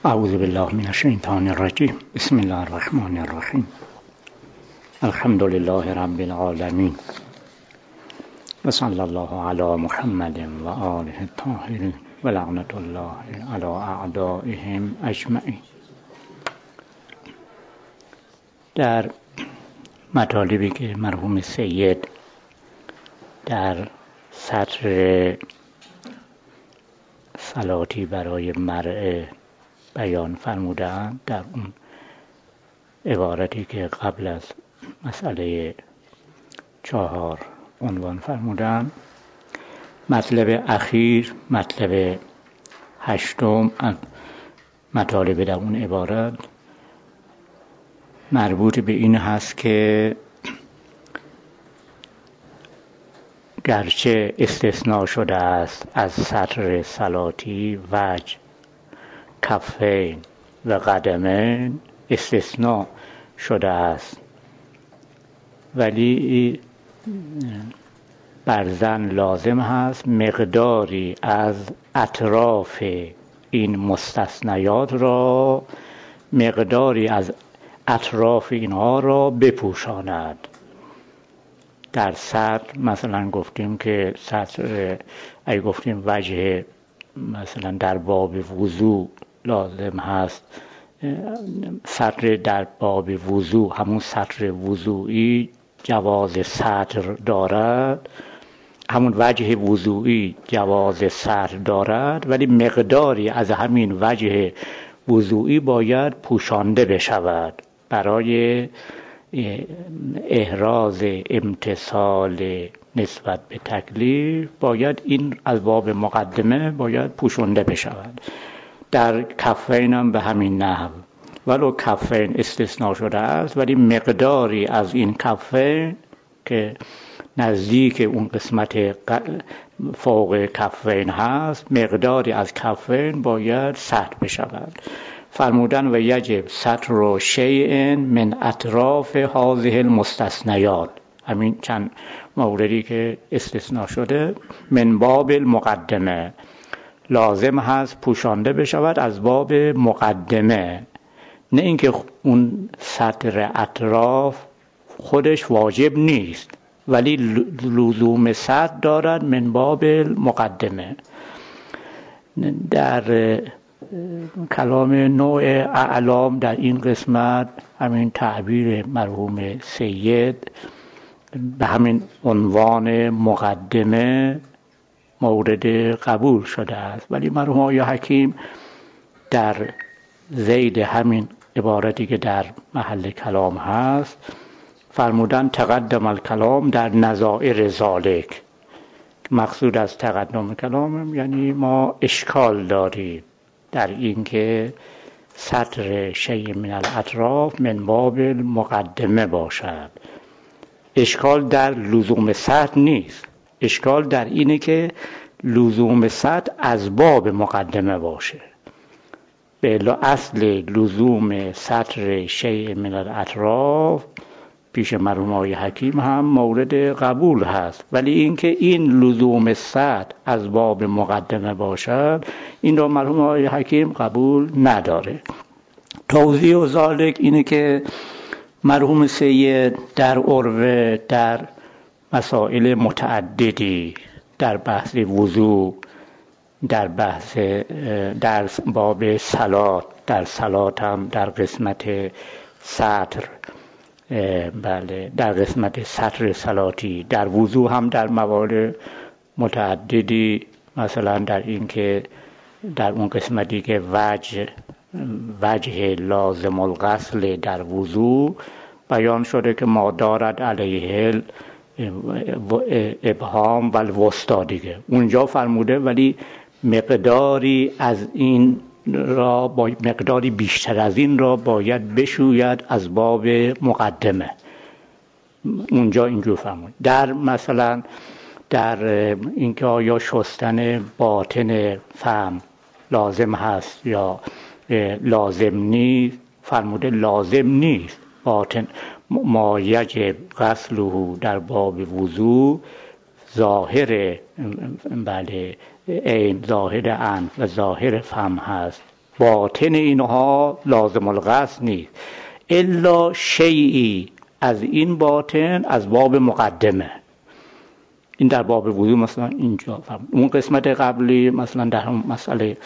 اعوذ بالله من الشیطان الرجیم. بسم الله الرحمن الرحیم. الحمد لله رب العالمین و صلی الله علی محمد و آله الطاهرین و لعنت الله علی اعدائهم اجمعین. در مطالبی که مرحوم سید در سطر صلاتی برای مرء بیان فرمودند، در اون عبارتی که قبل از مسئله 4 عنوان فرمودند، مطلب اخیر، مطلب 8 مطالب در اون عبارت مربوط به این هست که گرچه استثناء شده است از سطر صلاتی وجه، کفین و قدمین استثناء شده است، ولی برزن لازم هست مقداری از اطراف این مستثنیات را، مقداری از اطراف اینها را بپوشاند. در سطر مثلا گفتیم که سطر، اگه گفتیم وجه مثلا در باب وضو لازم هست، سطر در باب وضو، همون سطر وضوئی جواز سطر دارد، همون وجه وضوئی جواز سطر دارد، ولی مقداری از همین وجه وضوئی باید پوشانده بشود برای احراز امتثال نسبت به تکلیف. باید این از باب مقدمه باید پوشانده بشود. در کفین هم به همین نحو، ولو کفین استثناء شده است، ولی مقداری از این کفین که نزدیک اون قسمت فوق کفین هست، مقداری از کفین باید سطر بشود. فرمودن و یجب سطر شیء من اطراف هذه المستثنیات، همین چند موردی که استثناء شده، من باب المقدمه، لازم هست پوشانده بشود از باب مقدمه، نه اینکه اون سطر اطراف خودش واجب نیست ولی لزوم سطر دارد من باب المقدمه. در کلام نوع اعلام در این قسمت همین تعبیر مرحوم سید به همین عنوان مقدمه مورد قبول شده است، ولی مرحوم آقای حکیم در زید همین عبارتی که در محل کلام هست فرمودن تقدم الکلام در نظائر ذالک. مقصود از تقدم کلام یعنی ما اشکال داریم در این که سطر شیء من الاطراف من باب المقدمه باشد. اشکال در لزوم سطر نیست، اشکال در اینه که لزوم سطر از باب مقدمه باشه. به اصل لزوم سطر شیء من الاطراف پیش مرحوم آقای حکیم هم مورد قبول هست، ولی اینکه این لزوم سطر از باب مقدمه باشد، این را مرحوم آقای حکیم قبول نداره. توضیح و ذالک اینه که مرحوم سید در عروه، در مسائل متعددی، در بحث وضو، در بحث در باب صلات، در صلات هم در قسمت سطر، بله در قسمت سطر صلاتی، در وضو هم در موارد متعددی، مثلا در این که در اون قسمتی که وجه لازم الغسل در وضو بیان شده که ما دارد علیه ابهام و الوسطی دیگه، اونجا فرموده ولی مقداری از این را مقداری بیشتر از این را باید بشوید از باب مقدمه. اونجا اینجور فرمود. در مثلا در اینکه آیا شستن باطن فم لازم هست یا لازم نیست، فرموده لازم نیست. باطن ما یجب غسله در باب وضو ظاهر، بله این ظاهر انف و ظاهر فم هست، باطن اینها لازم الغسل نیست، الا شیئی از این باطن از باب مقدمه. این در باب وضو مثلا اینجا اون قسمت قبلی مثلا در هم مسئله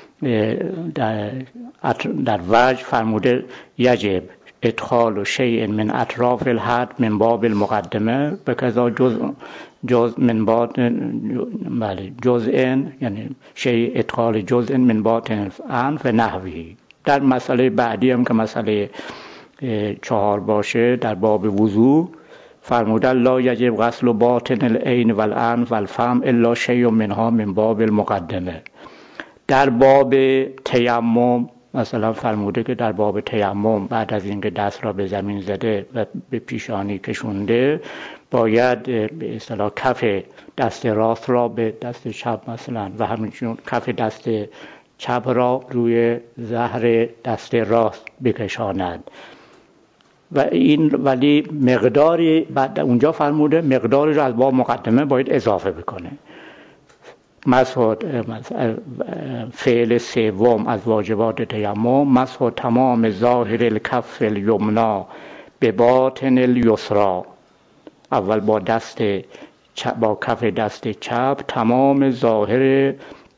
در وجه فرموده یجب ادخال و شیء من اطراف الحد من باب المقدمه به کذا جز من باطن، بله جزء، یعنی شیء ادخال جزء من باطن الانف و نحوی. در مسئله بعدی هم که مسئله 4 باشه در باب وضو فرموده لا یجب غسل باطن العین و الانف و الفم الا شیء منها من باب المقدمه. در باب تیمم مثلا فرموده که در باب تیمم بعد از اینکه دست را به زمین زده و به پیشانی کشونده باید به اصطلاح کف دست راست را به دست چپ مثلا و همینجور کف دست چپ را روی ظهر دست راست بکشاند و این ولی مقداری بعد اونجا فرموده مقداری را از باب مقدمه باید اضافه بکنه. فعل سوم از واجبات تیمم مسح تمام ظاهر الکف الیمنا به باطن الیسرا. اول با کف دست چپ تمام ظاهر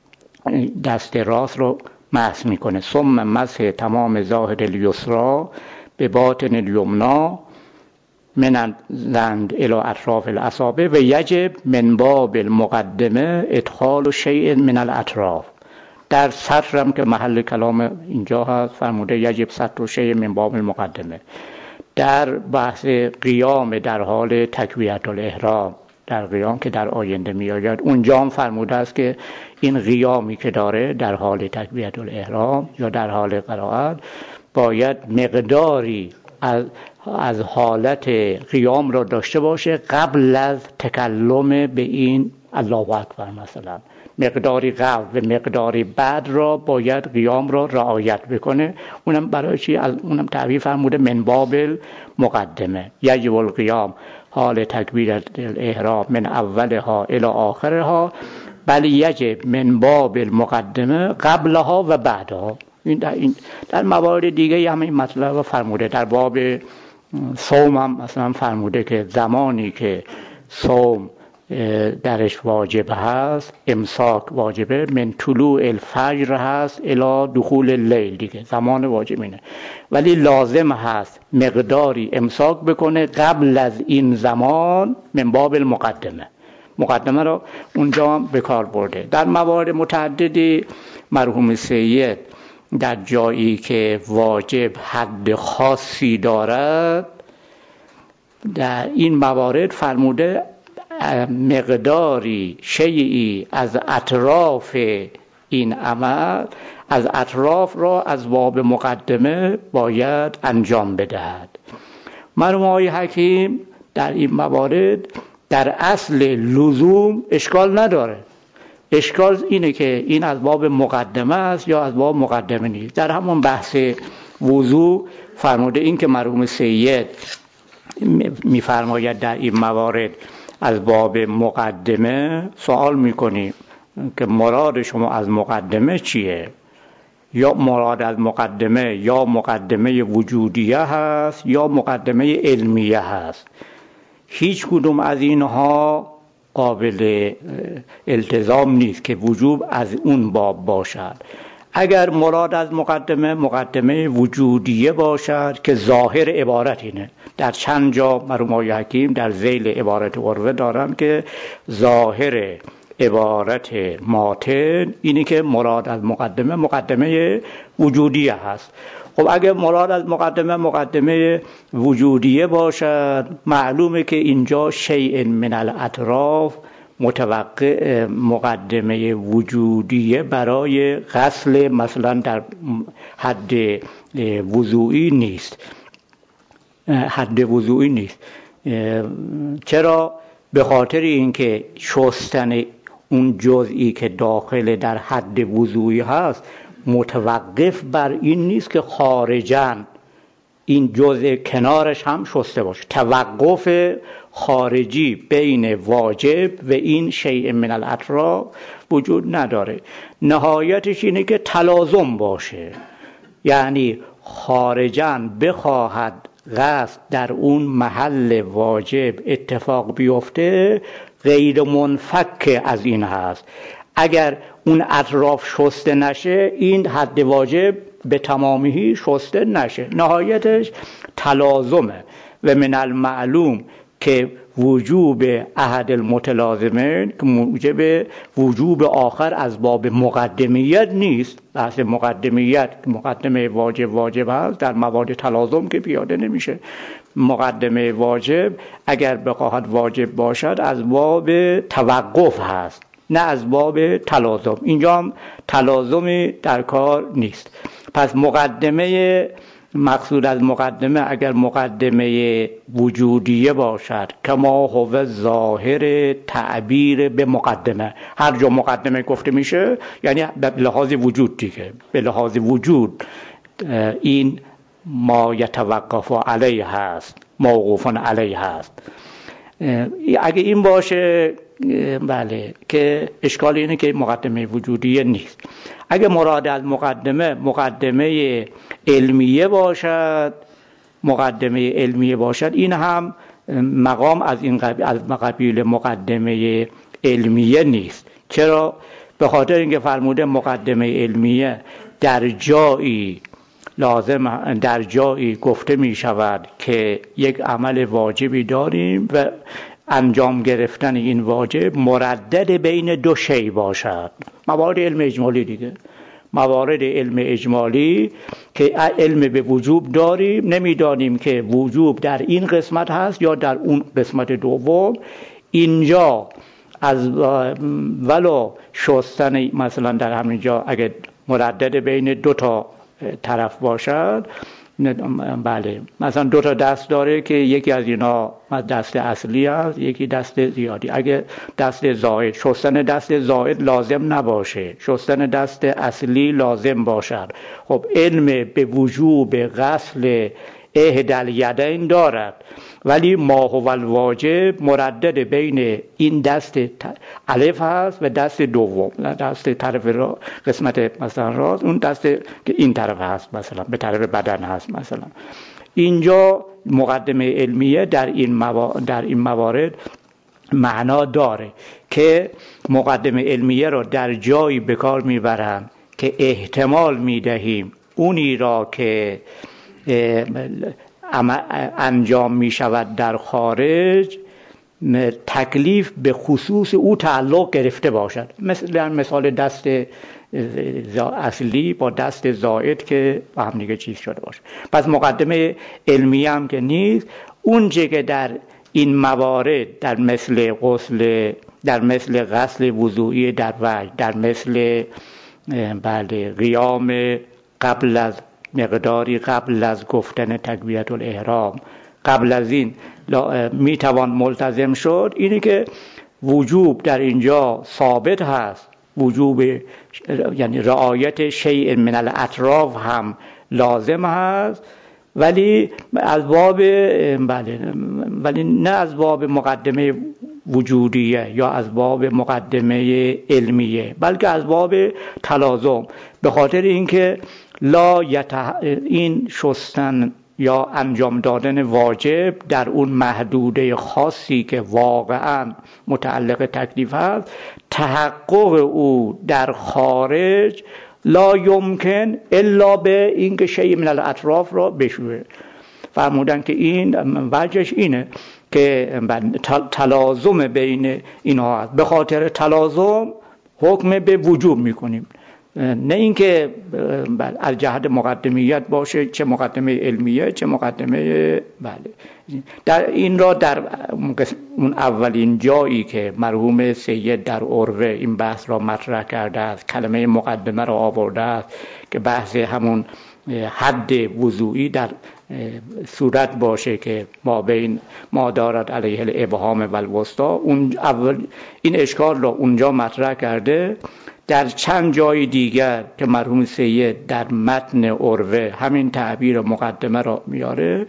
دست راست رو مسح میکنه. ثم مسح تمام ظاهر الیسرا به باطن الیمنا من زند الى اطراف الاصابع و یجب من باب المقدمه ادخال شیء من الاطراف. در سطرم که محل کلام اینجا هست فرموده یجب سطر شیء من باب المقدمه. در بحث قیام در حال تکبیرة الاحرام، در قیام که در آینده می آید اونجا هم فرموده است که این قیامی که داره در حال تکبیرة الاحرام یا در حال قرائت باید مقداری از حالت قیام را داشته باشه قبل از تکلم به این الله اکبر مثلا. مقداری قبل و مقداری بعد را باید قیام را رعایت بکنه. اونم برای چی؟ اونم تعریف فرموده من باب مقدمه. یجب القیام حال تکبیرة الاحرام من اولها الى آخرها بل یجب من باب المقدمه قبلها و بعدها. این در موارد دیگه هم این مطلب فرموده. در باب صوم هم مثلا فرموده که زمانی که صوم درش واجب هست امساک واجبه من طلوع الفجر هست الی دخول اللیل، دیگه زمان واجب اینه، ولی لازم هست مقداری امساک بکنه قبل از این زمان من باب المقدمه. مقدمه رو اونجا هم به کار برده. در موارد متعددی مرحوم سید در جایی که واجب حد خاصی دارد در این موارد فرموده مقداری شیئی از اطراف این عمل از اطراف را از باب مقدمه باید انجام بدهد. مرحوم آقای حکیم در این موارد در اصل لزوم اشکال نداره. اشکال اینه که این از باب مقدمه است یا از باب مقدمه نیست. در همون بحث وضو فرموده این که مرحوم سید میفرماید در این موارد از باب مقدمه سوال میکنیم که مراد شما از مقدمه چیه؟ یا مراد از مقدمه یا مقدمه وجودیه هست یا مقدمه علمیه هست. هیچ کدوم از اینها قابل التزام نیست که وجوب از اون باب باشد. اگر مراد از مقدمه وجودیه باشد که ظاهر عبارت اینه، در چند جا مرحوم آقای حکیم در ذیل عبارت عروه دارن که ظاهر عبارت ماتن اینه که مراد از مقدمه وجودیه هست. خب اگه مراد از مقدمه وجودیه باشد معلومه که اینجا شیء من الاطراف متوقع مقدمه وجودیه برای غسل مثلا در حد وضوئی نیست. چرا؟ به خاطر اینکه شستن اون جزئی که داخل در حد وضوئی هست متوقف بر این نیست که خارجاً این جزء کنارش هم شسته باشه. توقف خارجی بین واجب و این شیء من الاطراف وجود نداره. نهایتش اینه که تلازم باشه، یعنی خارجاً بخواهد قصد در اون محل واجب اتفاق بیفته، غیر منفک از این هست. اگر اون اطراف شسته نشه، این حد واجب به تمامی شسته نشه. نهایتش تلازمه. و من المعلوم که وجوب احد المتلازمین که موجب وجوب آخر از باب مقدمیت نیست. بحث مقدمیت، مقدمه واجب هست، در موارد تلازم که پیاده نمیشه. مقدمه واجب اگر بخواهد واجب باشد از باب توقف هست، نه از باب تلازم. اینجا هم تلازمی در کار نیست. پس مقدمه، مقصود از مقدمه اگر مقدمه وجودیه باشد، کما هو ظاهر تعبیر به مقدمه، هر جا مقدمه گفته میشه یعنی به لحاظ وجود دیگه، به لحاظ وجود این ما یتوقف علیه هست، موقوف علیه هست. اگه این باشه بله، که اشکال اینه که مقدمه وجودیه نیست. اگه مراد از مقدمه علمیه باشد، مقدمه علمیه باشد، این هم مقام از این قبیل مقدمه علمیه نیست. چرا؟ به خاطر اینکه فرموده مقدمه علمیه در جایی گفته می شود که یک عمل واجبی داریم و انجام گرفتن این واجب مردد بین دو شی باشد. موارد علم اجمالی دیگه، موارد علم اجمالی که علم به وجوب داریم، نمیدانیم که وجوب در این قسمت هست یا در اون قسمت دوم. اینجا از ولو شستن مثلا در همینجا اگه مردد بین دو تا طرف باشد، بله مثلا دو تا دست داره که یکی از اینا دست اصلی است، یکی دست زیادی. اگه دست زائد، شستن دست زائد لازم نباشه، شستن دست اصلی لازم باشد. خب علم به وجوب غسل احدی الیدین دارد، ولی ما هو الواجب مردد بین این دست الف هست و دست دوم، دست طرف را، قسمت مثلا راست، اون دست که این طرف هست، مثلا به طرف بدن هست. مثلا اینجا مقدمه علمیه در این موارد معنا داره که مقدمه علمیه را در جایی به کار میبرند که احتمال میدهیم اونی را که انجام می شود در خارج تکلیف به خصوص او تعلق گرفته باشد. مثال دست اصلی با دست زائد که با هم دیگه چیز شده باشه. پس مقدمه علمی هم که نیست. اون چه که در این موارد در مثل غسل، در مثل غسل وضوئی در وجه، در مثل قیام قبل از مقداری قبل از گفتن تکبیرة الاحرام، قبل از این میتوان ملتزم شد، اینی که وجوب در اینجا ثابت هست، وجوب یعنی رعایت شیء من الاطراف هم لازم هست، ولی از باب ولی نه از باب مقدمه وجودیه یا از باب مقدمه علمیه، بلکه از باب تلازم. به خاطر اینکه این شستن یا انجام دادن واجب در اون محدوده خاصی که واقعا متعلق تکلیف هست، تحقق او در خارج لا یمکن الا به اینکه شیء من الاطراف را بشوه. فرمودن که این وجهش اینه که تلازم بین اینها هست. به خاطر تلازم حکم به وجوب میکنیم، نه اینکه از جهت مقدمیت باشه، چه مقدمه علمیه چه مقدمه در این را در اون اولین جایی که مرحوم سید در عروه این بحث را مطرح کرده است، کلمه مقدمه را آورده است که بحث همون حد وضوعی در صورت باشه که ما دارد علیه الابهام و الوسطی. اون اول این اشکال را اونجا مطرح کرده در چند جای دیگر که مرحوم سید در متن عروه همین تعبیر مقدمه را میاره،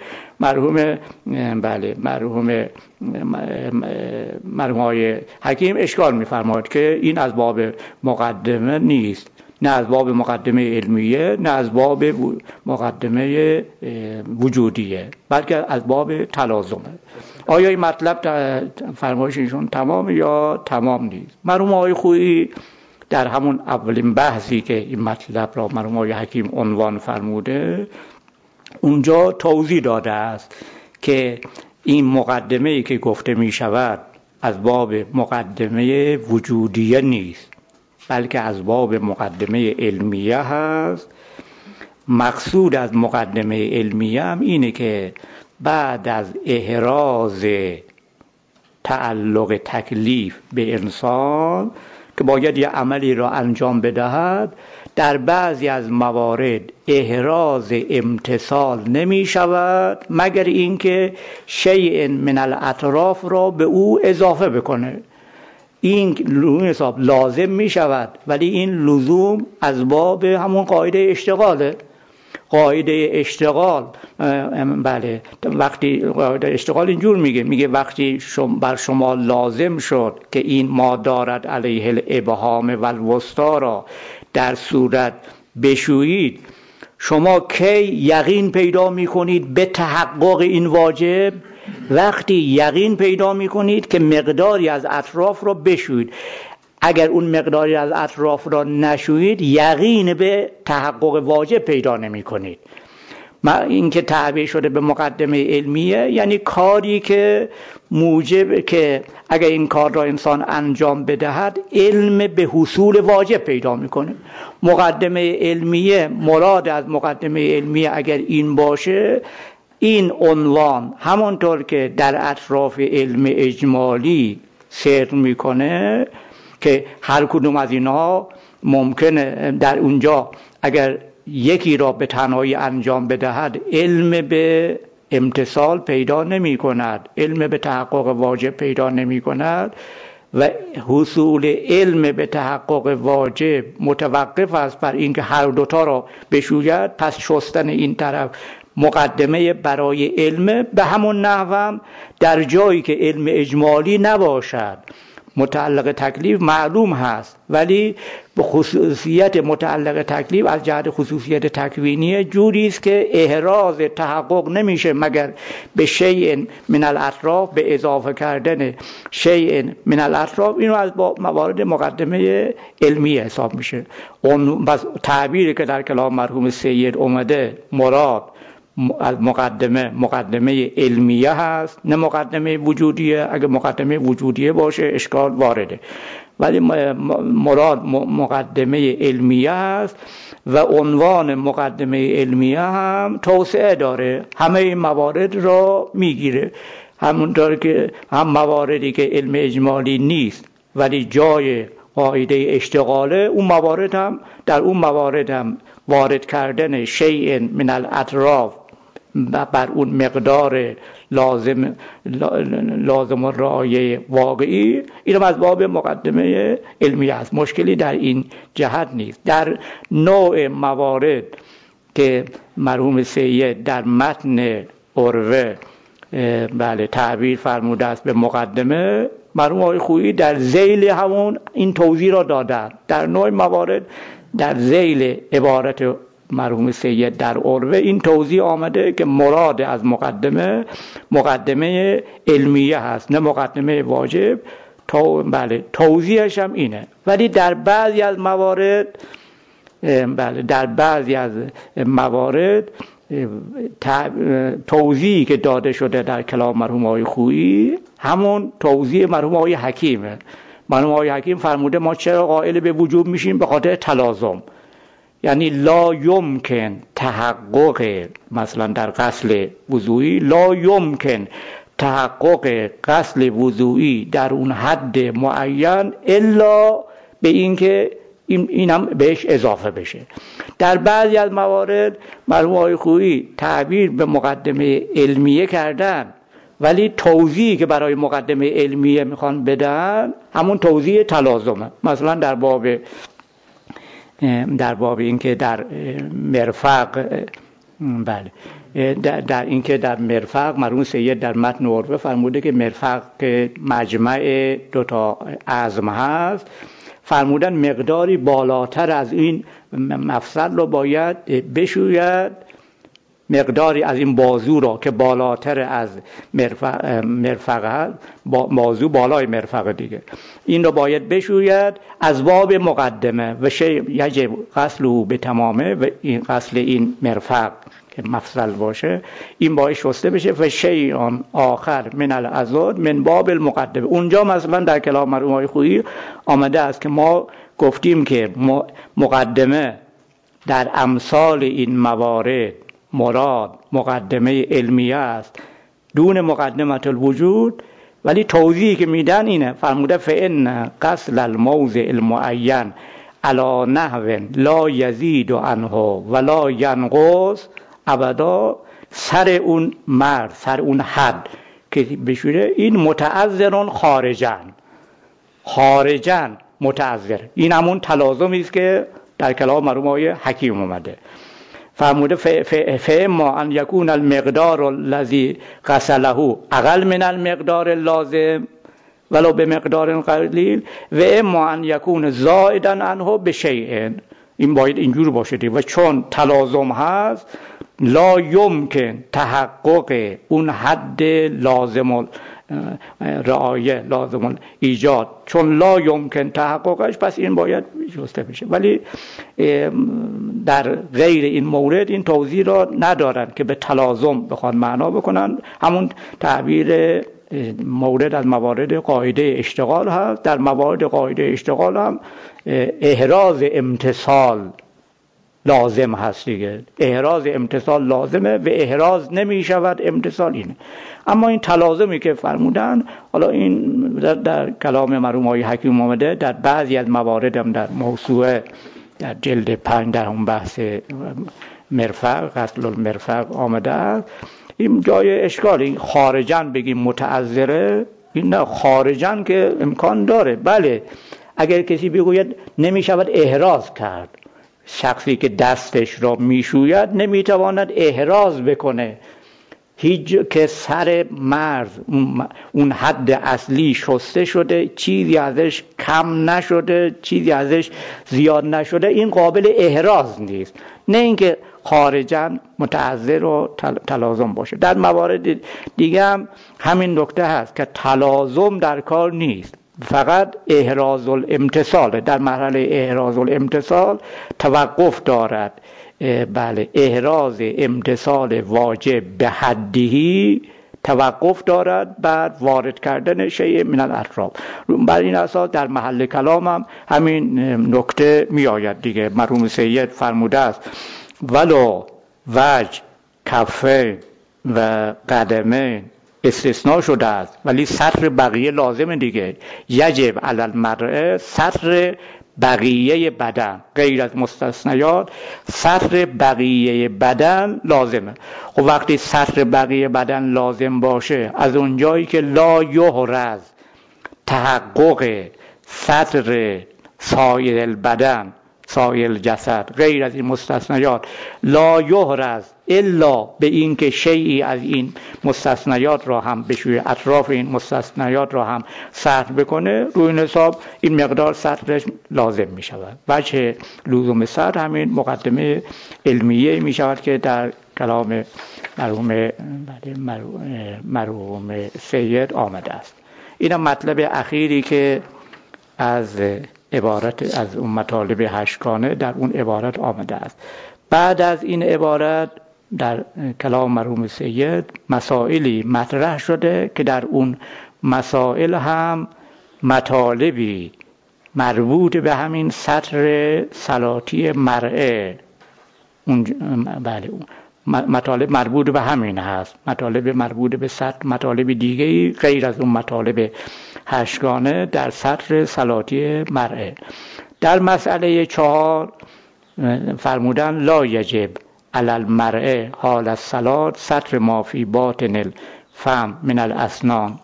مرحوم های حکیم اشکال میفرماید که این از باب مقدمه نیست، نه از باب مقدمه علمیه، نه از باب مقدمه وجودیه، بلکه از باب تلازمه. آیا این مطلب فرمایش ایشون تمام یا تمام نیست؟ مرحوم آقای خویی در همون اولین بحثی که این مطلب را مرحوم آقای حکیم عنوان فرموده، اونجا توضیح داده است که این مقدمه‌ای که گفته می شود از باب مقدمه وجودیه نیست، بلکه از باب مقدمه علمیه هست. مقصود از مقدمه علمیه هم اینه که بعد از احراز تعلق تکلیف به انسان که باید یه عملی را انجام بدهد، در بعضی از موارد احراز امتثال نمی شود مگر اینکه شیء من الاطراف را به او اضافه بکنه. این حساب لازم می شود، ولی این لزوم از باب همون قاعده اشتغاله. قاعده اشتغال بله، وقتی قاعده اشتغال اینجور میگه وقتی بر شما لازم شد که این ما دارد علیه الابهام و الوسطا را در صورت بشویید، شما کی یقین پیدا میکنید به تحقق این واجب؟ وقتی یقین پیدا میکنید که مقداری از اطراف را بشویید. اگر اون مقداری از اطراف را نشویید، یقین به تحقق واجب پیدا نمی کنید. این که تعبیر شده به مقدمه علمیه، یعنی کاری که موجب که اگر این کار را انسان انجام بدهد علم به حصول واجب پیدا میکنه. مقدمه علمیه، مراد از مقدمه علمیه اگر این باشه، این عنوان همانطور که در اطراف علم اجمالی سیر میکنه که هر کدوم از اینها ممکنه در اونجا اگر یکی را به تنهایی انجام بدهد علم به امتثال پیدا نمی کند، علم به تحقق واجب پیدا نمی کند و حصول علم به تحقق واجب متوقف است بر اینکه هر دوتا را بشوید. پس شستن این طرف مقدمه برای علم. به همون نحو در جایی که علم اجمالی نباشد، متعلق تکلیف معلوم هست، ولی به خصوصیت متعلق تکلیف از جهت خصوصیت تکوینی جوری است که احراز تحقق نمیشه مگر به شیء من الاطراف، به اضافه کردن شیء من الاطراف. اینو از موارد مقدمه علمی حساب میشه. اون بس تعبیری که در کلام مرحوم سید اومده، مراد از مقدمه علمیه هست، نه مقدمه وجودیه. اگه مقدمه وجودیه باشه اشکال وارده، ولی مراد مقدمه علمیه هست و عنوان مقدمه علمیه هم توسعه داره، همه این موارد را میگیره. همونطور که هم مواردی که علم اجمالی نیست ولی جای قاعده اشتغاله، اون موارد هم در اون موارد هم وارد کردن شیء من الاطراف بر اون مقدار لازم و رعایه واقعی، این از باب مقدمه علمی است. مشکلی در این جهت نیست. در نوع موارد که مرحوم سید در متن عروه بله تعبیر فرموده است به مقدمه، مرحوم آقای خویی در ذیل همون این توضیح را دادن. در نوع موارد در ذیل عبارت مرحوم سید در عروه این توضیح آمده که مراد از مقدمه علمیه هست، نه مقدمه واجب. بله توضیحش هم اینه. ولی در بعضی از موارد توضیحی که داده شده در کلام مرحوم آقای خویی همون توضیح مرحوم آقای حکیمه. مرحوم آقای حکیم فرموده ما چرا قائل به وجوب میشیم؟ به خاطر تلازم. یعنی لا یمکن تحقق، مثلا در غسل وضوئی لا یمکن تحقق غسل وضوئی در اون حد معین الا به اینکه اینم بهش اضافه بشه. در بعضی از موارد مرحوم آقای خویی تعبیر به مقدمه علمیه کردن، ولی توضیحی که برای مقدمه علمیه میخوان بدن همون توضیح تلازمه. مثلا در باب در باب اینکه در مرفق بله در اینکه در مرفق مرحوم سید در متن عرفه فرموده که مرفق مجمع دوتا عظم هست، فرمودن مقداری بالاتر از این مفصل رو باید بشوید، مقداری از این بازو را که بالاتر از مرفق هست، بازو بالای مرفق دیگه، این رو باید بشوید از باب مقدمه و یجب غسله به تمامه، و این غسل این مرفق که مفصل باشه این باید شسته بشه و شیء آخر من العضد من باب المقدمه. اونجا مثلا در کلام مرحوم آقای خویی آمده است که ما گفتیم که مقدمه در امثال این موارد مراد مقدمه علمیه است دون مقدمه الوجود، ولی توضیحی که میدن اینه، فرموده فإن غسل الموضع المعین علی نحو لا یزید عنه ولا ینقص ابدا، سر اون مرد، سر اون حد که بشوره این متعذرون خارجن متعذر. این همون تلازمی است که در کلام مرحوم آقای حکیم اومده. فرموده فاما ان یکون المقدار الذی غسله اقل من المقدار اللازم ولو به مقدار قلیل و اما ان یکون زائدا عنه بشیء، این باید اینجور باشه و چون تلازم هست لا یمکن تحقق اون حد لازم رعایه، لازم ایجاد، چون لا یمکن تحققش پس این باید شسته بشه. ولی در غیر این مورد این توضیح را ندارن که به تلازم بخوان معنا بکنن. همون تعبیر مورد از موارد قاعده اشتغال هست، در موارد قاعده اشتغال هم احراز امتصال لازم هست دیگه، احراز امتصال لازمه و احراز نمی شود امتصال اینه. اما این تلازمی که فرمودن، حالا این در کلام مرحوم آقای حکیم آمده، در بعضی از موارد هم در موسوعه در جلد 5 در اون بحث مرفق غسل المرفق آمده است. این جای اشکالی، خارجن بگیم متعذره، این نه، خارجن که امکان داره، بله اگر کسی بگوید نمی شود احراز کرد، شخصی که دستش را میشوید نمیتواند احراز بکنه، هیچ که سر مرز اون حد اصلی شسته شده، چیزی ازش کم نشده، چیزی ازش زیاد نشده، این قابل احراز نیست. نه اینکه خارجاً متعذر و تلازم باشه. در موارد دیگه هم همین نکته هست که تلازم در کار نیست، فقط احراز الامتصال. در مرحله احراز الامتصال توقف دارد، بله احراز امتصال واجب به حدی توقف دارد بر وارد کردن شیء من الاطراف. بر این اساس در محل کلام هم همین نکته می آید دیگه. مرحوم سید فرموده است ولو وجه کفه و قدمه استثناء شده است ولی سطر بقیه لازم دیگه. یجب علی المرء سطر بقیه بدن، غیر از مستثنیات سطر بقیه بدن لازمه. خب وقتی سطر بقیه بدن لازم باشه، از اونجایی که لا یحرز تحقق سطر سایر البدن، سایر الجسد، غیر از این مستثنیات لا یحرز الا به این که شیئی از این مستثنیات را هم بشوی، اطراف این مستثنیات را هم سطر بکنه، روی این حساب این مقدار سطرش لازم می شود. وجه لزوم سطر همین مقدمه علمیه می شود که در کلام مرحوم سید آمده است. این مطلب اخیری که از عبارت از اون مطالب هشتگانه در اون عبارت آمده است. بعد از این عبارت در کلام مرحوم سید مسائلی مطرح شده که در اون مسائل هم مطالبی مربوط به همین سطر صلاتی مرئه، بله مطالب مربوط به همین هست، مطالب مربوط به سطر، مطالب دیگه‌ای غیر از اون مطالب هشتگانه در سطر صلاتی مرئه. در مسئله 4 فرمودن لا یجب علی المرء حال الصلات سطر ما فی باطن الفم من الاسنان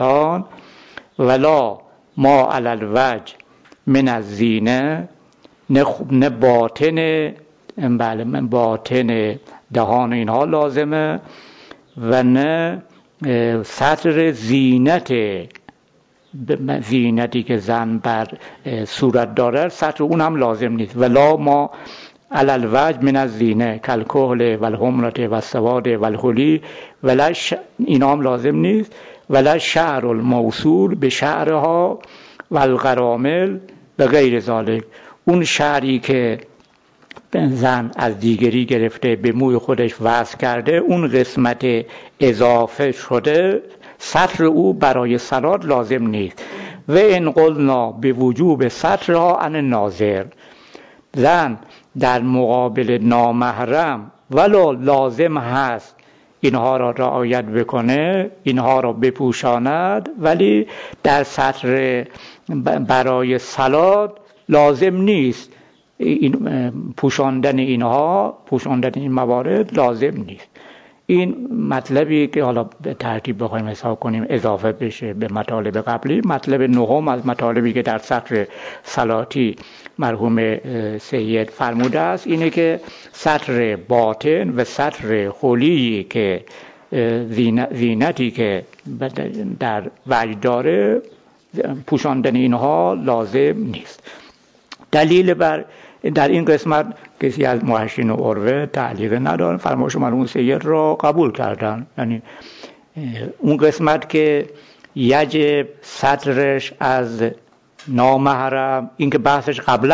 واللسان ولا ما علی الوجه من الزینه نه باطن بله من باطن دهان اینها لازمه و نه سطر زینتی که زن بر صورت داره سطر اون هم لازم نیست. ولا ما علی الوجه من الزینه کالکحل و الحمرة و السواد و الحلی ولا اینا هم لازم نیست. ولا شعر الموصول به شعرها و القرامل و غیر ذالک، اون شعری که زن از دیگری گرفته به موی خودش وصل کرده، اون قسمت اضافه شده سطر او برای صلات لازم نیست. و ان قلنا به وجوب سطرها عن الناظر، زن در مقابل نامحرم ولو لازم هست اینها را رعایت بکنه، اینها را بپوشاند، ولی در سطر برای صلات لازم نیست. این پوشاندن این موارد لازم نیست. این مطلبی که حالا به ترتیب بخوایم حساب کنیم اضافه بشه به مطالب قبلی. مطلب نهم از مطالبی که در سطر صلاتی مرحوم سید فرموده است اینه که سطر باطن و سطر خلی که زینتی که در وجه داره پوشاندن اینها لازم نیست. دلیل بر در این قسمت کسی از محشین و عروه تعلیق ندارن، فرمایش مرحوم سید را قبول کردن. یعنی اون قسمت که یجب سطرش از نامحرم، این که بحثش قبلا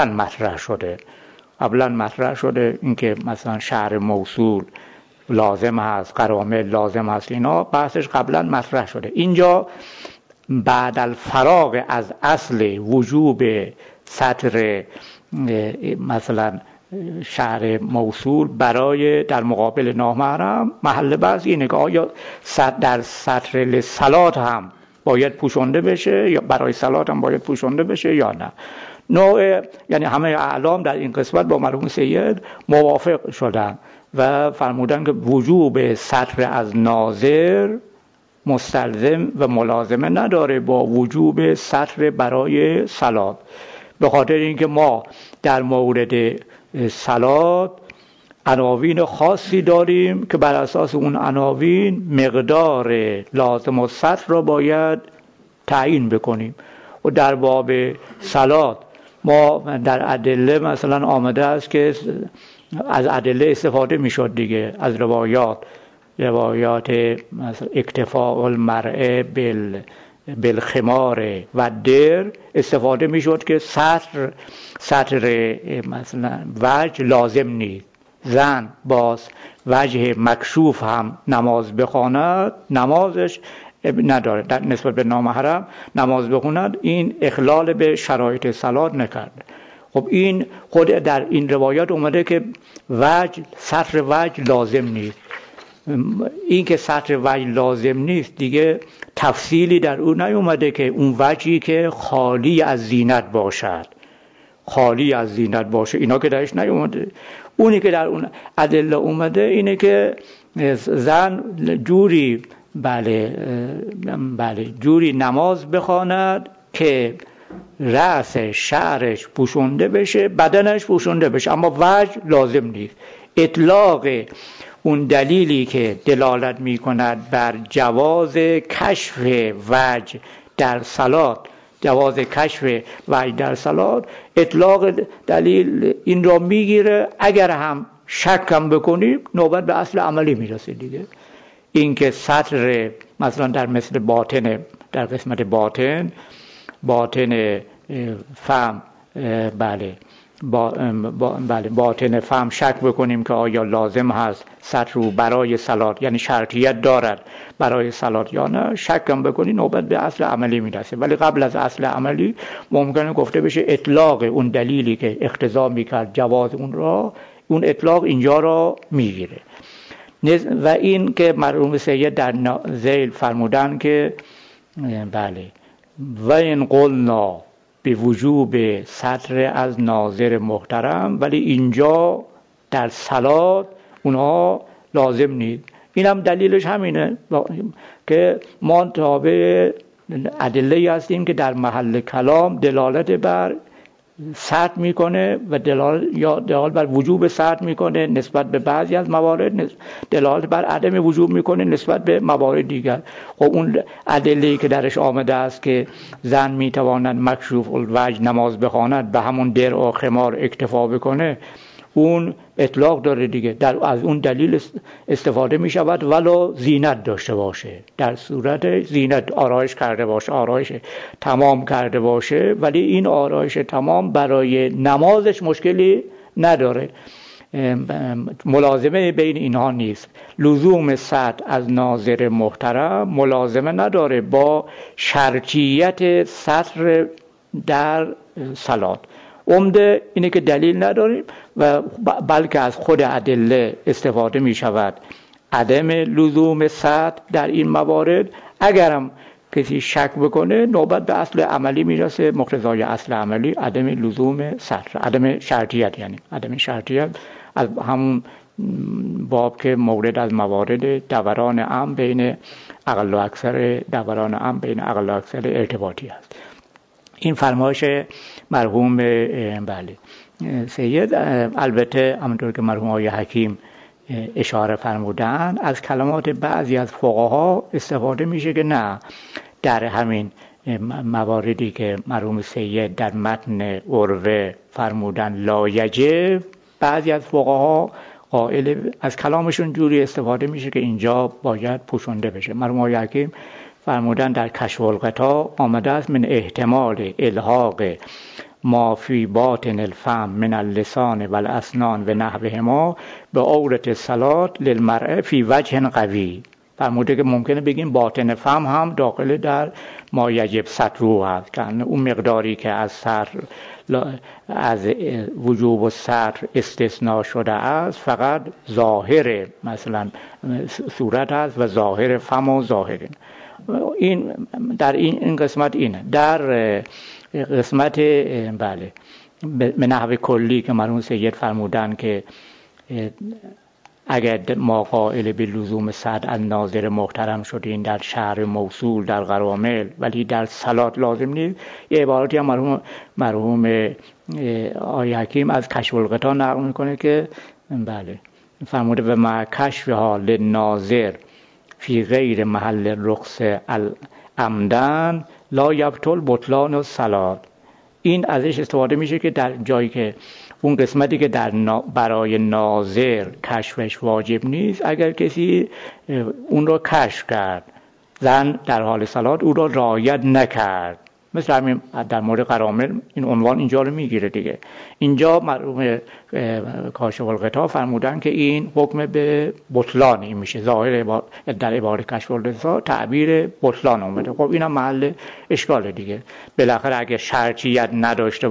مطرح شده این که مثلا شعر موصول لازم هست، قرامل لازم هست، اینا بحثش قبلا مطرح شده. اینجا بعد الفراغ از اصل وجوب سطر مثلا شعر موصول برای در مقابل نامحرم، محل بحث اینه که آیا در سطر للصلات هم باید پوشانده بشه یا برای صلات هم باید پوشانده بشه یا نه. یعنی همه اعلام در این قسمت با مرحوم سید موافق شدن و فرمودن که وجوب سطر از ناظر مستلزم و ملازمه نداره با وجوب سطر برای صلات، به خاطر اینکه ما در مورد صلات عناوین خاصی داریم که بر اساس اون عناوین مقدار لازم السطر را باید تعیین بکنیم. و در باب صلات ما در ادله مثلا آمده است که از ادله استفاده میشد دیگه، از روایات مثلا اکتفاء المرء بالخمار و در استفاده میشد که سطر مثلا وجه لازم نیست. زن باز وجه مکشوف هم نماز بخواند نمازش نداره، در نسبت به نامحرم نماز بخواند این اخلال به شرایط صلات نکرده. خب این خود در این روایات اومده که سطر وجه لازم نیست. این که سطر وجه لازم نیست دیگه تفصیلی در اون نیومده که اون وجهی که خالی از زینت باشه اینا که درش نیومده. اونی که در اون ادله اومده اینه که زن جوری نماز بخواند که رأس شعرش پوشونده بشه، بدنش پوشونده بشه، اما وجه لازم نیست. اطلاق اون دلیلی که دلالت می کند بر جواز کشف وجه در صلات، اطلاق دلیل این را میگیره. اگر هم شک هم بکنیم نوبت به اصل عملی میرسه دیگه. این که سطر مثلا در مثل باطن، در قسمت باطن فم باطن فم شک بکنیم که آیا لازم هست سطر رو برای صلات، یعنی شرطیت دارد برای صلات یا نه، شک هم بکنی نوبت به اصل عملی میرسه. ولی قبل از اصل عملی ممکنه گفته بشه اطلاق اون دلیلی که اقتضا میکرد جواز اون اطلاق اینجا را میگیره. و این که مرحوم سید در ذیل فرمودن که و این قلنا به وجوب سطر از ناظر محترم، ولی اینجا در صلات اونها لازم نیست. این هم دلیلش همینه که ما تابع ادله هستیم که در محل کلام دلالت بر سرد میکنه و دلالت بر وجوب سرد میکنه نسبت به بعضی از موارد، دلالت بر عدم وجوب میکنه نسبت به موارد دیگر. خب اون ادله‌ای که درش آمده است که زن میتواند مکشوف الوجه نماز بخواند به همون درع و خمار اکتفا بکنه، اون اطلاق داره دیگه، از اون دلیل استفاده می شود ولو زینت داشته باشه، در صورت زینت آرایش کرده باشه، آرایش تمام کرده باشه، ولی این آرایش تمام برای نمازش مشکلی نداره. ملازمه بین اینها نیست. لزوم سطر از ناظر محترم ملازمه نداره با شرطیت سطر در صلات. عمده اینه که دلیل نداریم و بلکه از خود ادله استفاده می شود عدم لزوم سطر در این موارد. اگرم کسی شک بکنه نوبت به اصل عملی میرسه، مقتضای اصل عملی عدم لزوم سطر، عدم شرطیت، یعنی عدم شرطیت از همون باب که مورد از موارد دوران عام بین اقل و اکثر ارتباطی است. این فرمایش مرحوم سید. البته همونطور که مرحوم آقای حکیم اشاره فرمودن از کلمات بعضی از فقها استفاده میشه که نه، در همین مواردی که مرحوم سید در متن عروه فرمودن لا یجب، بعضی از فقها قائل از کلامشون جوری استفاده میشه که اینجا باید پوشونده بشه. مرحوم آقای حکیم فرمودن در کشف الغطا آمده است من احتمال الحاق ما فی باطن الفم من اللسان و الاسنان و نحوهما به عورت صلات للمرء فی وجه قوی. فرموده که ممکنه بگیم باطن فم هم داخل در ما یجب سترو هست، که اون مقداری که از وجوب و ستر استثناء شده است فقط ظاهر مثلا صورت است و ظاهر فم و ظاهر این. در این قسمت اینه. در قسمت به نحو کلی که مرحوم سید فرمودن که اگر ما قائل به لزوم صدر از ناظر محترم شدیم در شهر موصول در غرامل ولی در صلات لازم نیست، یه عبارتی هم مرحوم آقای حکیم از کشف الغطا نقل میکنه که فرموده و مع کشفها للناظر فی غیر محل رخص العمدن لا یبطل بطلان الصلات. این ازش استفاده میشه که در جایی که اون قسمتی که برای ناظر کشفش واجب نیست، اگر کسی اون رو کشف کرد، زن در حال صلات او رو رعایت نکرد، مثل همین در مورد غرامل این عنوان اینجا رو میگیره دیگه. اینجا مرحوم کاشف الغطا فرمودن که این حکم به بطلان این میشه، ظاهر در عبارت کشف الغطا تعبیر بطلان اومده. خب اینم محل اشکاله دیگه. بالاخره اگه شرطیت نداشته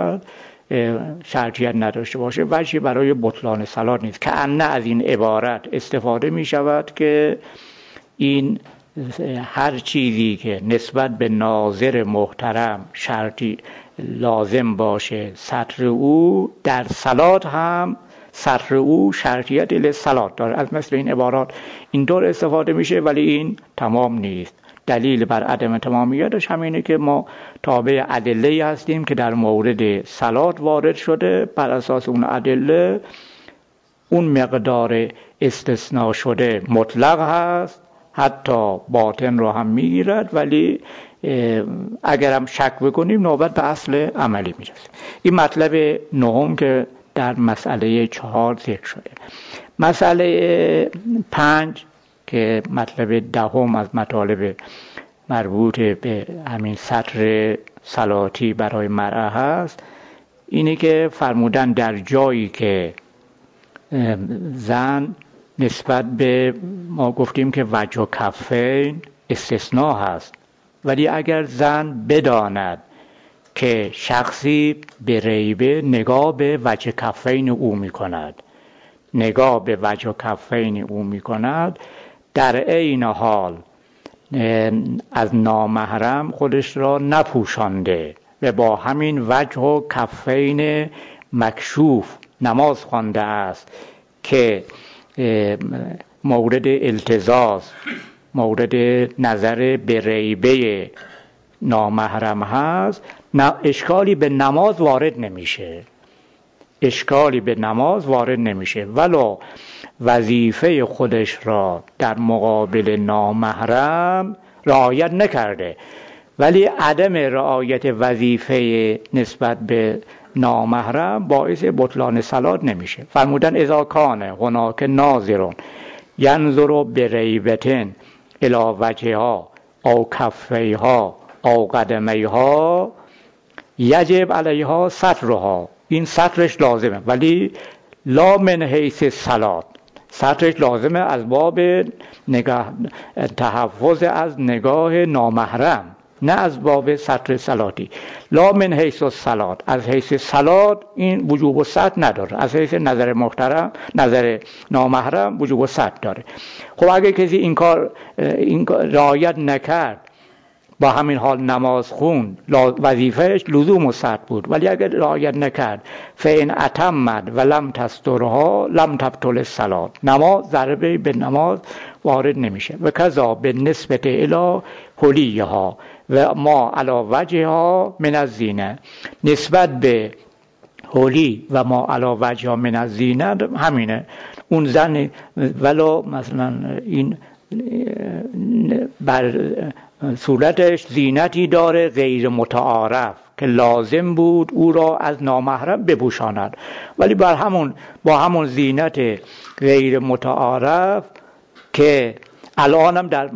باشه وجهی برای بطلان صلات نیست. که انه از این عبارت استفاده می شود که این هر چیزی که نسبت به ناظر محترم شرطی لازم باشه سطر او در صلات هم سطر او شرطیت للصلات داره. از مثل این عبارات اینطور استفاده میشه، ولی این تمام نیست. دلیل بر عدم تمامیتش همینه که ما تابع ادله هستیم که در مورد صلات وارد شده. بر اساس اون ادله اون مقدار استثناء شده مطلق هست، حتی باطن رو هم میگیرد، ولی اگرم شک بکنیم نوبت به اصل عملی میرسه. این مطلب نهم که در مسئله 4 ذکر شده. مسئله 5 که مطلب دهم از مطالب مربوط به همین سطر صلاتی برای مرأة هست، اینه که فرمودن در جایی که زن نسبت به ما گفتیم که وجه و کفین استثناء هست، ولی اگر زن بداند که شخصی به ریبه نگاه به وجه کفین او می کند، در عین حال از نامحرم خودش را نپوشانده و با همین وجه و کفین مکشوف نماز خوانده است که مورد التزاز، مورد نظر به ریبه نامحرم هست، اشکالی به نماز وارد نمیشه، اشکالی به نماز وارد نمیشه. ولو وظیفه خودش را در مقابل نامحرم رعایت نکرده، ولی عدم رعایت وظیفه نسبت به نامحرم باعث بطلان صلات نمیشه. فرمودن اذا کان هناک ناظر ینظر بریبة الی وجهها او کفیها او قدمیها یجب علیها سترها. این سترش لازمه، ولی لا من حیث صلات، سترش لازمه از باب تحفظ از نگاه نامحرم، نه از باب ستر صلاتی. لا من حیث صلات، از حیث صلات این وجوب و ستر نداره، از حیث نظر محترم، نظر نامحرم وجوب و ستر داره. خب اگه کسی این کار رعایت نکرد، با همین حال نماز خوند، وظیفهش لزوم و ستر بود، ولی اگر رعایت نکرد فإن اتمت و لم تسترها لم تبطل الصلاة، نماز ضربه به نماز وارد نمیشه. و کذا به نسبت الی حلیها و ما علی وجهها من الزینه، نسبت به حلی و ما علی وجهها من الزینه همینه. اون زن ولو مثلا این بر صورتش زینتی داره غیر متعارف که لازم بود او را از نامحرم بپوشاند، ولی با همون زینت غیر متعارف که الانم در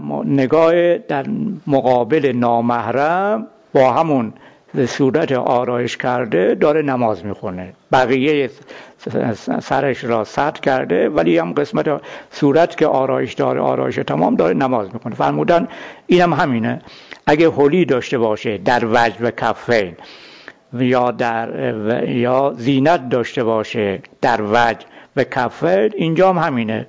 مقابل نامحرم با همون صورت آرایش کرده داره نماز میخونه، بقیه سرش را ستر کرده ولی هم قسمت صورت که آرایش داره، آرایش تمام داره نماز میکنه. فرمودن اینم همینه. اگه حلی داشته باشه در وجه و کفین یا زینت داشته باشه در وجه و کفین، اینجا هم همینه.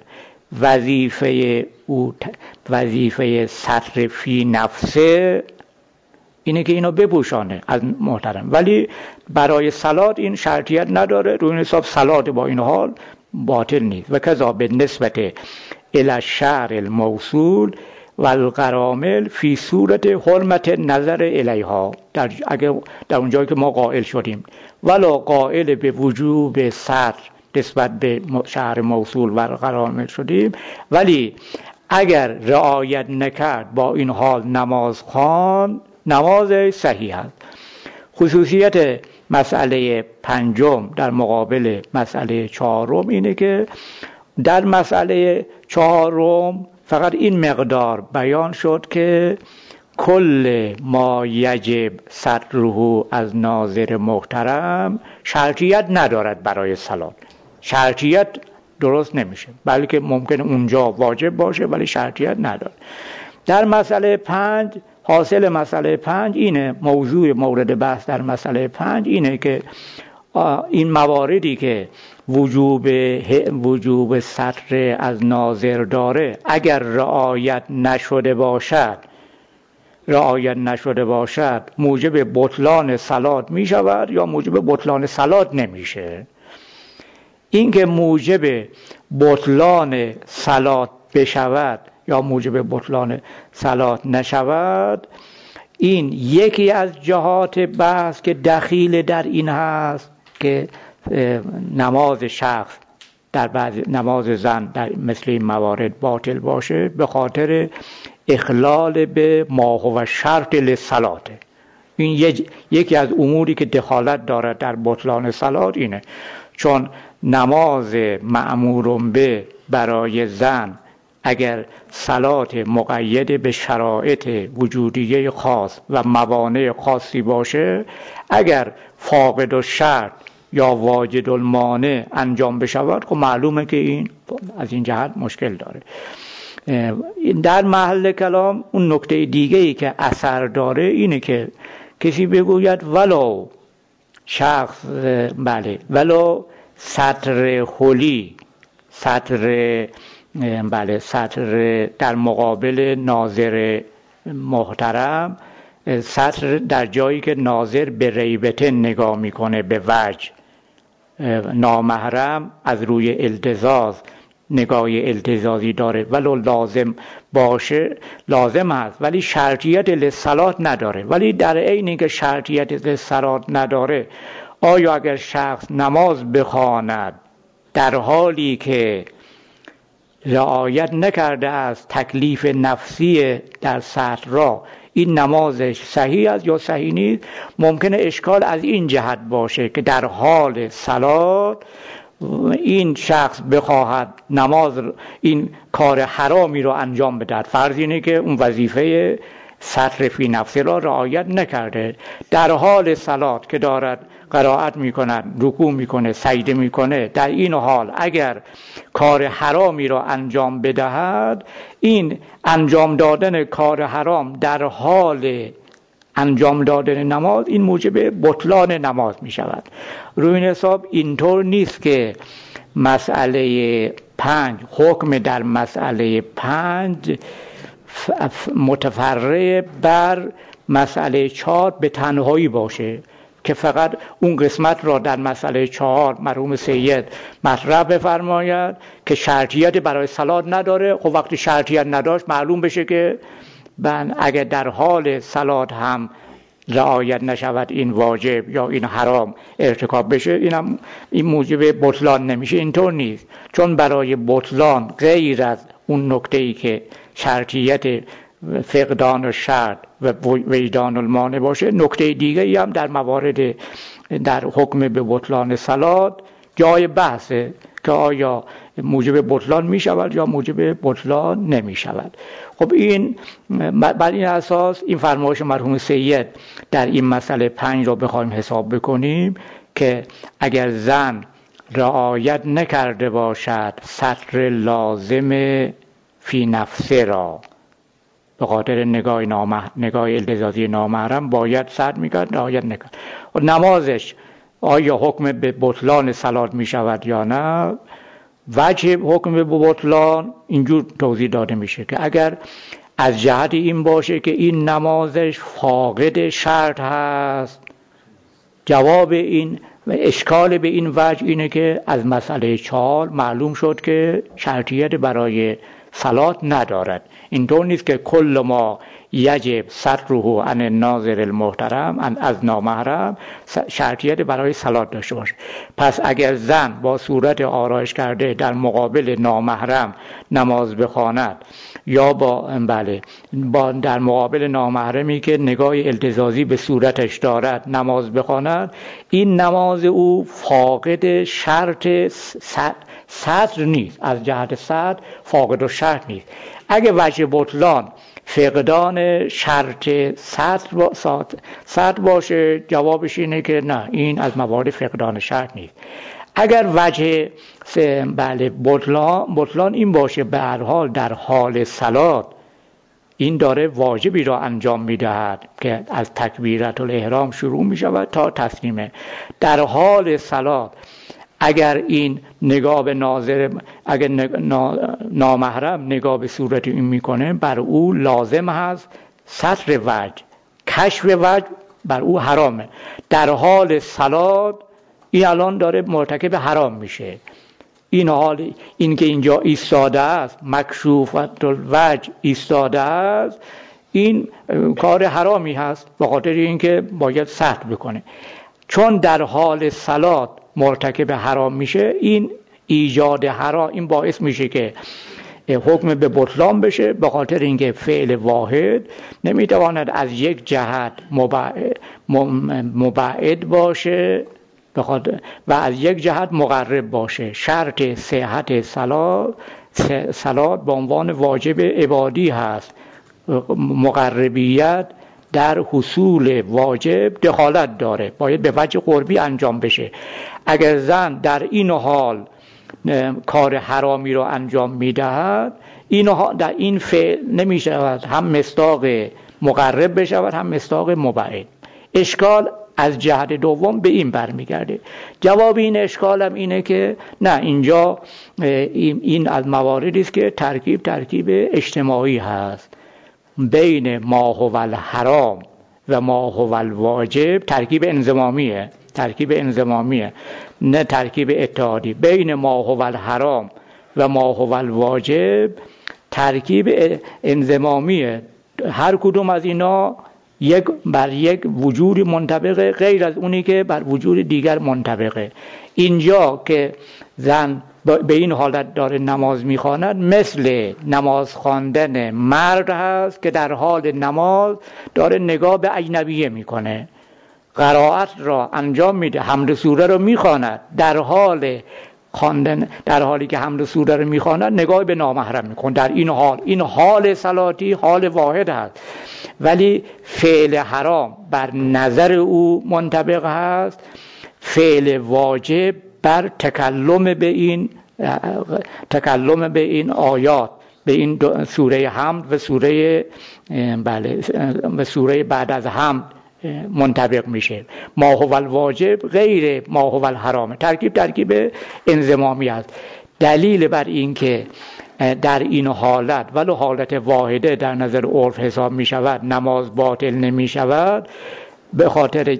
وظیفه ستر فی نفسه اینه که اینو بپوشانه از محترم، ولی برای صلات این شرطیت نداره. روی این حساب صلات با این حال باطل نیست. و کذا به نسبت الی الشعر الموصول و القرامل فی صورت حرمت نظر الیها، اگر در اونجایی که ما قائل شدیم ولا قائل به وجوب ستر نسبت به شعر موصول و قرامل شدیم، ولی اگر رعایت نکرد با این حال نماز خواند، نماز صحیح است. خصوصیت مسئله پنجم در مقابل مسئله چهارم اینه که در مسئله چهارم فقط این مقدار بیان شد که کل ما یجب ستره از ناظر محترم شرطیت ندارد برای صلات. شرطیت درست نمیشه، بلکه ممکنه اونجا واجب باشه ولی شرطیت نداره. در مسئله 5 حاصل مسئله 5 اینه، موضوع مورد بحث در مسئله 5 اینه که این مواردی که وجوب ستر از ناظر داره اگر رعایت نشده باشد موجب بطلان صلات می شود یا موجب بطلان صلات نمیشه. این که موجب بطلان صلات بشود یا موجب بطلان صلات نشود، این یکی از جهات بحث که دخیل در این هست که نماز شخص در بعض نماز زن در مثل این موارد باطل باشه به خاطر اخلال به ما هو شرط للصلات. این یکی از اموری که دخالت دارد در بطلان صلات اینه، چون نماز مأمور به برای زن اگر صلات مقید به شرایط وجودیه خاص و موانع خاصی باشه، اگر فاقد الشرط یا واجد المانع انجام بشود خب معلومه که این از این جهت مشکل داره. در محل کلام اون نکته دیگه‌ای که اثر داره اینه که کسی بگوید ولو شخص ولو ستر حلی، ستر در مقابل ناظر محترم، ستر در جایی که ناظر به ریبته نگاه میکنه به وجه، نامحرم از روی التزاز نگاه التزازی داره ولو لازم باشه لازم هست، ولی شرطیت للصلات نداره. ولی در عین اینکه شرطیت للصلات نداره، آیا اگر شخص نماز بخواند در حالی که رعایت نکرده است تکلیف نفسی در سطر را، این نمازش صحیح است یا صحیح نیست؟ ممکنه اشکال از این جهت باشه که در حال صلات این شخص بخواهد نماز این کار حرامی رو انجام بده. فرض اینه که اون وظیفه سطر فی نفسه را رعایت نکرده، در حال صلات که دارد قرائت میکنه، رکوع میکنه، سجده میکنه، در این حال اگر کار حرامی را انجام بدهد، این انجام دادن کار حرام در حال انجام دادن نماز این موجب بطلان نماز می شود. روی این حساب اینطور نیست که مسئله 5 حکم در مسئله 5 متفرع بر مسئله 4 به تنهایی باشه که فقط اون قسمت را در مسئله 4 مرحوم سید مطرح بفرماید که شرطیت برای صلات نداره. خب وقتی شرطیت نداشت معلوم بشه که اگر در حال صلات هم رعایت نشود این واجب یا این حرام ارتکاب بشه، این موجب بطلان نمیشه. اینطور نیست، چون برای بطلان غیر از اون نکته‌ای که شرطیت فقدان و شرط و وجدان المانع باشه، نکته دیگری هم در موارد در حکم به بطلان صلات جای بحثه که آیا موجب بطلان می شود یا موجب بطلان نمی شود. خب این بر این اساس این فرمایش مرحوم سید در این مسئله 5 رو بخوایم حساب بکنیم که اگر زن رعایت نکرده باشد سطر لازم فی نفسه را به خاطر نگاه التزازی نامحرم باید سطر میکرد، رعایت نکرد، و نمازش آیا حکم به بطلان صلات می شود یا نه؟ وجه حکم به بطلان اینجور توضیح داده میشه که اگر از جهت این باشه که این نمازش فاقد شرط هست، جواب این اشکال به این وجه اینه که از مسئله 4 معلوم شد که شرطیت برای صلات ندارد. اینطور نیست که کل ما یجب ستره عن الناظر المحترم از نامحرم شرطیت برای صلات داشته باشه. پس اگر زن با صورت آرایش کرده در مقابل نامحرم نماز بخواند یا با در مقابل نامحرمی که نگاه التزازی به صورتش دارد نماز بخواند، این نماز او فاقد شرط سطر نیست، از جهت سطر فاقد و شرط نیست. اگه وجه بطلان فقدان شرط سطر باشه، جوابش اینه که نه، این از موارد فقدان شرط نیست. اگر وجه بطلان این باشه به هر حال در حال صلات این داره واجبی را انجام میدهد که از تکبیرت الاحرام شروع می شود تا تسلیمه، در حال صلات اگر این نگاه به ناظر، اگر نامحرم نگاه به صورت این میکنه، بر او لازم هست ستر وجه، کشف وجه بر او حرامه. در حال صلات این الان داره مرتکب حرام میشه. این حال این که اینجا ایستاده است، مکشوفت الوجه ایستاده است، این کار حرامی هست به خاطر اینکه باید ستر بکنه. چون در حال صلات مرتکب حرام میشه، این ایجاد حرام این باعث میشه که حکم به بطلان بشه، به خاطر اینکه فعل واحد نمیتواند از یک جهت مبعد باشه و از یک جهت مقرب باشه. شرط صحت صلات به عنوان واجب عبادی هست، مقربیت در حصول واجب دخالت داره، باید به وجه قربی انجام بشه. اگر زن در این حال کار حرامی رو انجام میدهد، در این فعل نمیشود هم مصداق مقرب بشود هم مصداق مبعد. اشکال از جهت دوم به این برمیگرده. جواب این اشکال هم اینه که نه، اینجا این از مواردی است که ترکیب اجتماعی هست بین ما هو الحرام و ما هو الواجب، ترکیب انضمامیه نه ترکیب اتحادی. بین ما هو الحرام و ما هو الواجب ترکیب انضمامیه. هر کدوم از اینا بر یک وجود منطبقه غیر از اونی که بر وجود دیگر منطبقه. اینجا که زن به این حالت داره نماز میخواند مثل نماز خواندن مرد هست که در حال نماز داره نگاه به اجنبیه میکنه، قرائت را انجام میده، حمد سوره رو میخواند، در حالی که حمد سوره رو میخواند نگاه به نامحرم میکنه. در این حال صلاتی حال واحد هست، ولی فعل حرام بر نظر او منطبق هست، فعل واجب بر تکلم به این آیات، به این سوره حمد و سوره بعد از حمد منطبق میشه. ما هو الواجب غیر ما هو الحرام. ترکیب انضمامی است. دلیل بر این که در این حالت ولو حالت واحده در نظر عرف حساب می شود نماز باطل نمی شود، به خاطر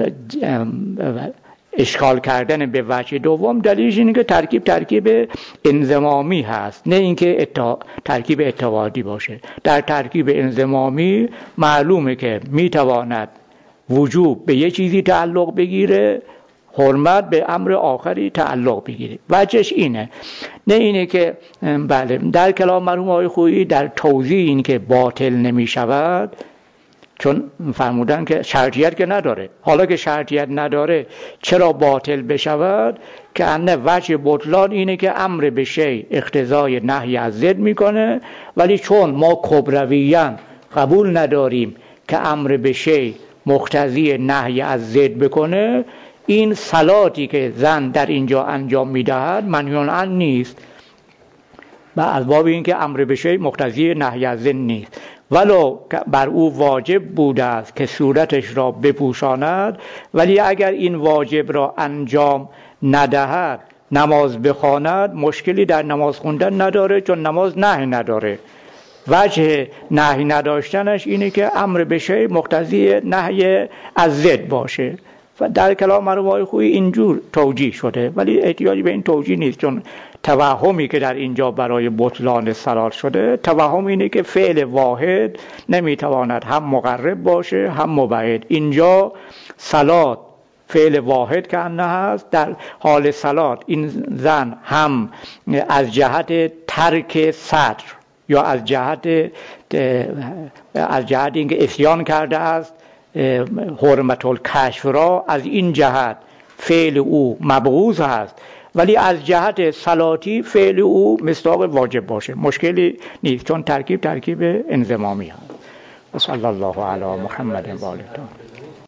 اشکال کردن به وجه دوم، دلیلش اینه که ترکیب انضمامی هست، نه اینکه ترکیب اتحادی باشه. در ترکیب انضمامی معلومه که میتواند وجوب به یه چیزی تعلق بگیره، حرمت به امر آخری تعلق بگیره. وجهش اینه، نه اینه که بله در کلام مرحوم آقای خویی در توضیح این که باطل نمی شود، چون فرمودن که شرطیت که نداره، حالا که شرطیت نداره چرا باطل بشود؟ که انه وجه بطلان اینه که امر به شیء اقتضای نهی از ضد میکنه، ولی چون ما کبرویاً قبول نداریم که امر به شیء مقتضی نهی از ضد بکنه، این صلاتی که زن در اینجا انجام میدهد منهی عنه نیست، و از باب این که امر به شیء مقتضی نهی از ضد نیست. ولو بر او واجب بوده است که صورتش را بپوشاند، ولی اگر این واجب را انجام ندهد نماز بخواند، مشکلی در نماز خوندن نداره، چون نماز نهی نداره. وجه نهی نداشتنش اینه که امر به شیء مقتضی نهی از ضد باشه. و در کلام مرحوم آقای خویی اینجور توجیه شده، ولی احتیاجی به این توجیه نیست، چون توهمی که در اینجا برای بطلان صلات شده، توهم اینه که فعل واحد نمیتواند هم مقرب باشه هم مبعد. اینجا صلات فعل واحد که انه هست، در حال صلات این زن هم از جهت ترک ستر یا از جهت اینکه عصیان کرده است حرمت الکشف را، از این جهت فعل او مبغوض هست، ولی از جهت صلاتی فعل او مصداق واجب باشه مشکلی نیست، چون ترکیب انضمامی هست. صلی الله علی محمد و آله.